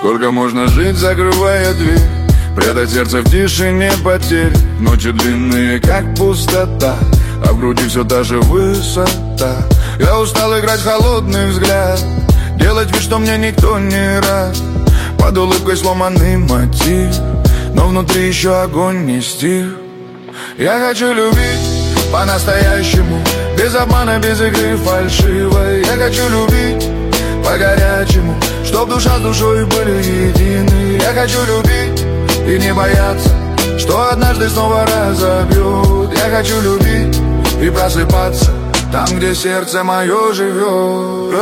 Сколько можно жить, закрывая дверь, прятать сердце в тишине потерь. Ночи длинные, как пустота, а в груди все та же высота. Я устал играть в холодный взгляд, делать вид, что мне никто не рад. Под улыбкой сломанный мотив, но внутри еще огонь не стих. Я хочу любить по-настоящему, без обмана, без игры фальшивой. Я хочу любить по-горячему, чтоб душа с душой были едины. Я хочу любить и не бояться, что однажды снова разобьют. Я хочу любить и просыпаться там, где сердце мое живет.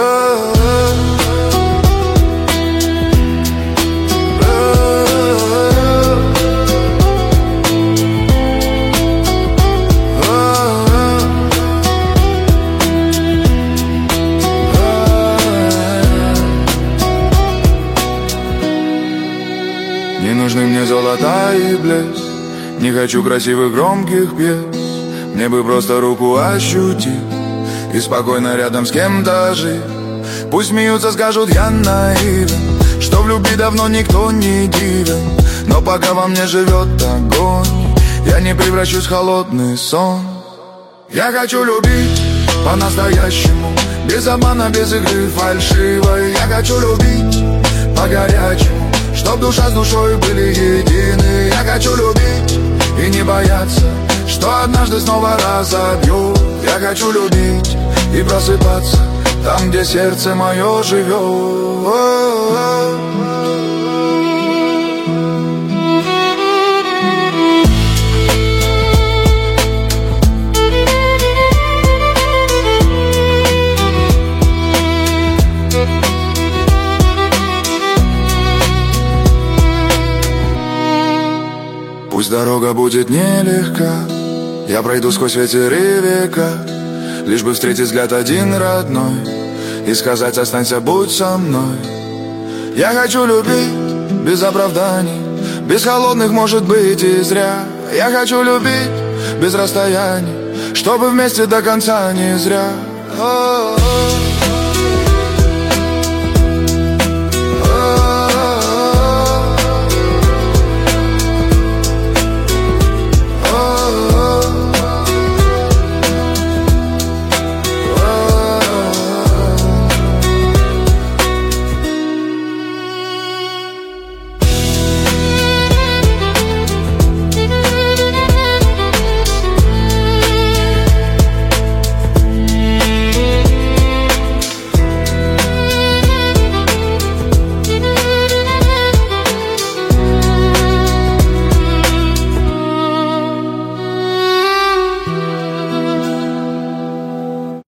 Не нужны мне золота и блеск, не хочу красивых громких пьес. Мне бы просто руку ощутить и спокойно рядом с кем-то жить. Пусть смеются, скажут, я наивен, что в любви давно никто не дивен. Но пока во мне живет огонь, я не превращусь в холодный сон. Я хочу любить по-настоящему, без обмана, без игры фальшивой. Я хочу любить по-горячему, чтоб душа с душой были едины. Я хочу любить и не бояться, что однажды снова разобьют. Я хочу любить и просыпаться там, где сердце мое живет. Пусть дорога будет нелегка, я пройду сквозь ветер и века, лишь бы встретить взгляд один родной и сказать: останься, будь со мной. Я хочу любить без оправданий, без холодных, может быть, и зря. Я хочу любить без расстояний, чтобы вместе до конца не зря.